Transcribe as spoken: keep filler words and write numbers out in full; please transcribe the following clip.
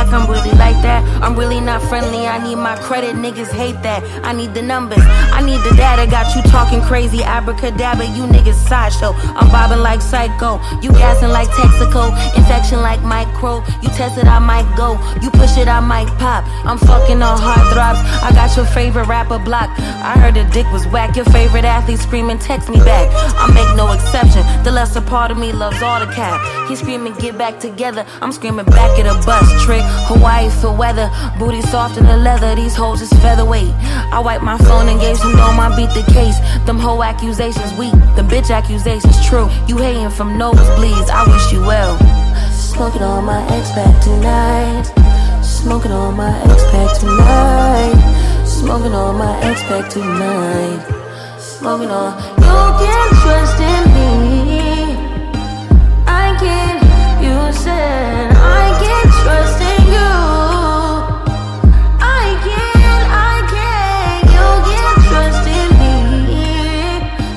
back, I'm really like that. I'm really not friendly, I need my credit, niggas hate that. I need the numbers, I need the data. Got you talking crazy, abracadabra, you niggas sideshow. I'm bobbing like Psycho, you gassing like Texaco. Infection like micro, you test it, I might go. You push it, I might pop. I'm fucking on heartthrobs, I got your favorite rapper blocked. I heard the dick was whack, your favorite athlete screaming, text me back. I make no exception, the lesser part of me loves all the cap. He screaming, get back together, I'm screaming back at a bus. Trick, Hawaii for weather, booty soft in the leather, these hoes is featherweight. I wiped my phone and gave some dome, I beat the case. Them whole accusations weak, them bitch accusations true. You hating from nosebleeds, I wish you well. Smoking on my ex-pack tonight. Smoking on my ex-pack tonight. Smoking on my ex-pack tonight. Smoking on. You can trust in me. I can. You said